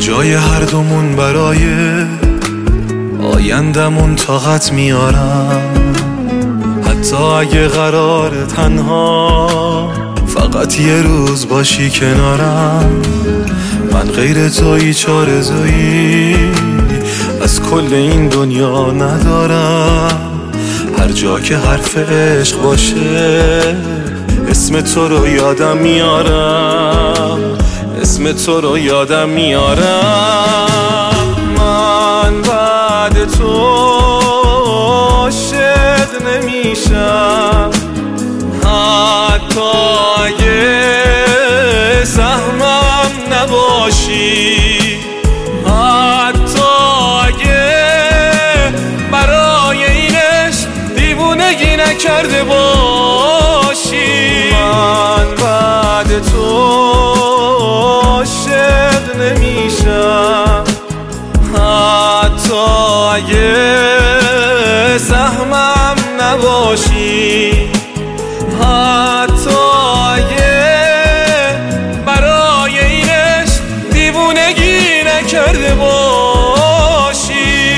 جای هر دومون برای آیندمون طاقت میارم، حتی اگه قرار تنها فقط یه روز باشی کنارم. من غیر تو هیچ آرزویی از کل این دنیا ندارم. هر جا که حرف عشق باشه اسم تو رو یادم میارم، اسم تو رو یادم میارم. من بعد تو عاشق نمیشم، حتی اگه سهمم نباشی، حتی اگه برای اینش دیوونگی نکرده باشی. من بعد تو عاشق نمیشم، حتی اگه سهمم نباشی، حتی اگه برای اینش دیوونگی نکرده باشی.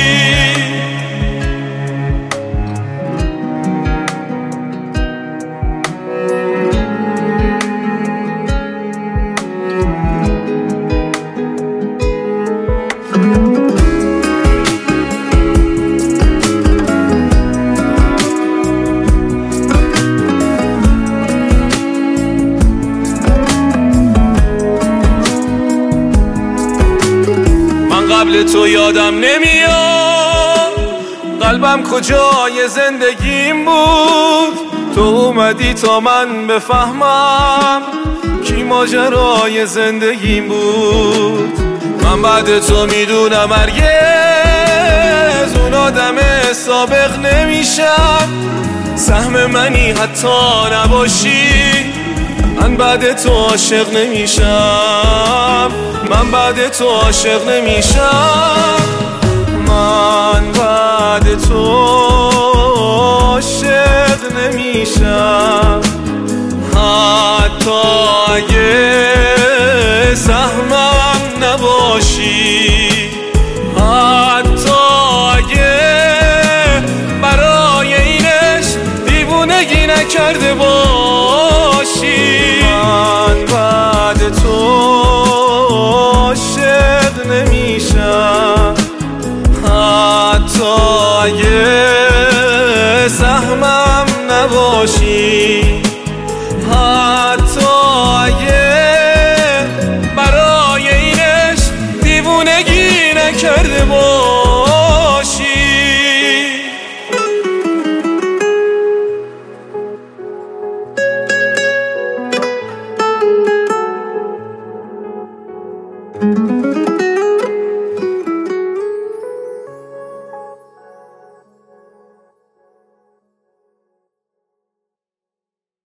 قبل تو یادم نمیاد قلبم کجای زندگیم بود. تو اومدی تا من بفهمم کی ماجرای زندگیم بود. من بعد تو میدونم هرگز اون آدم سابق نمیشم. سهم منی حتی نباشی، من بعد تو عاشق نمیشم، من بعد تو عاشق نمیشم. من بعد تو عاشق نمیشم، حتی اگه سهمم نباشی، حتی اگه برای اینش دیوونگی نکرده باشی. من بعد تو عاشق نمیشم، حتی اگه سهمم نباشی، حتی اگه برای اینش دیوونگی نکرده باشی.